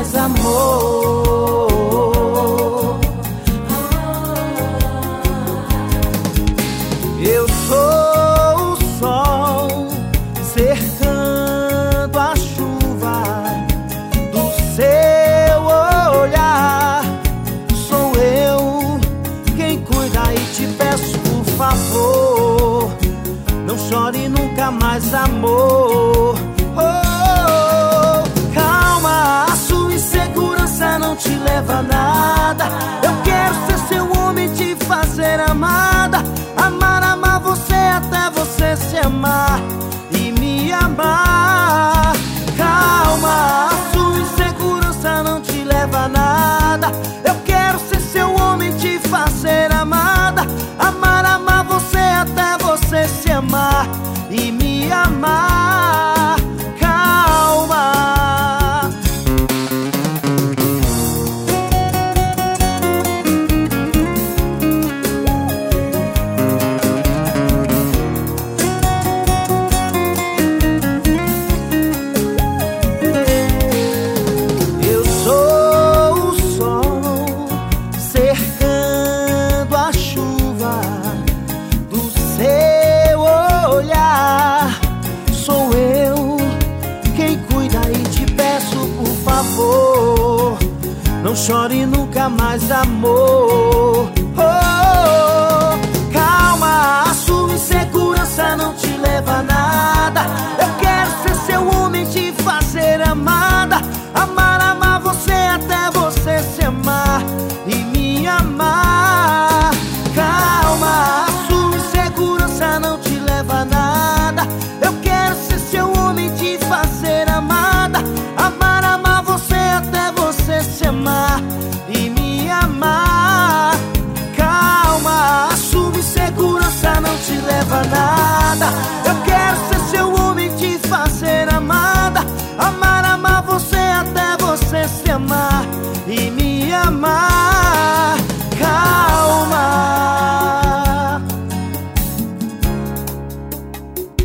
mais amor. Eu sou o sol cercando a chuva do seu olhar. Sou eu quem cuida e te peço, por favor, não chore nunca mais, amor. Oh, calma, a sua insegurança não te leva a nada. Eu quero ser seu homem, te fazer amada. Amar, amar você até você se amar e me amar. Calma, a sua insegurança não te leva a nada. Eu quero ser seu homem, te fazer amada. Amar, amar você até você se amar e me amar. Calma. Eu sou o sol cercando a chuva do seu olhar. Sou eu quem cuida e te peço, por favor, não chore nunca mais, amor. Oh, calma, a sua insegurança não te leva a nada. Eu quero ser seu homem, te